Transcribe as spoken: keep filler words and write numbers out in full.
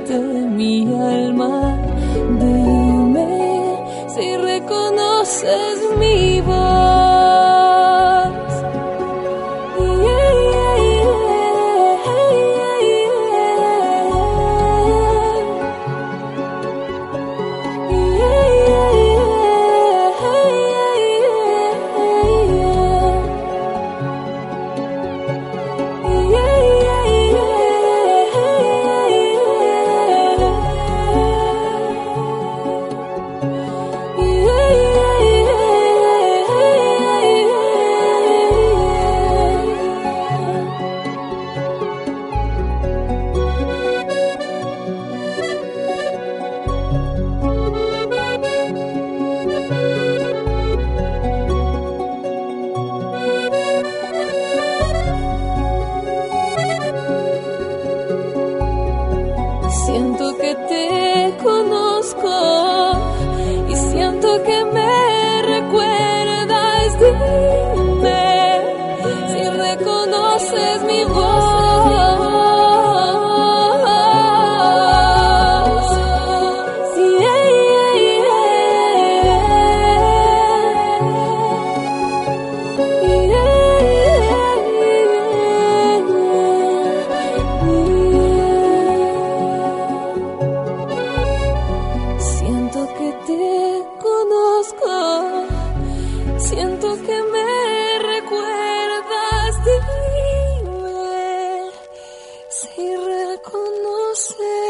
de mi alma. Dime si reconoces mi voz. Siento que te conozco y siento que me recuerdas. Dime si reconoces mi voz. Yeah, yeah, yeah. Siento que te conozco, siento que me recuerdas. Dime si reconoces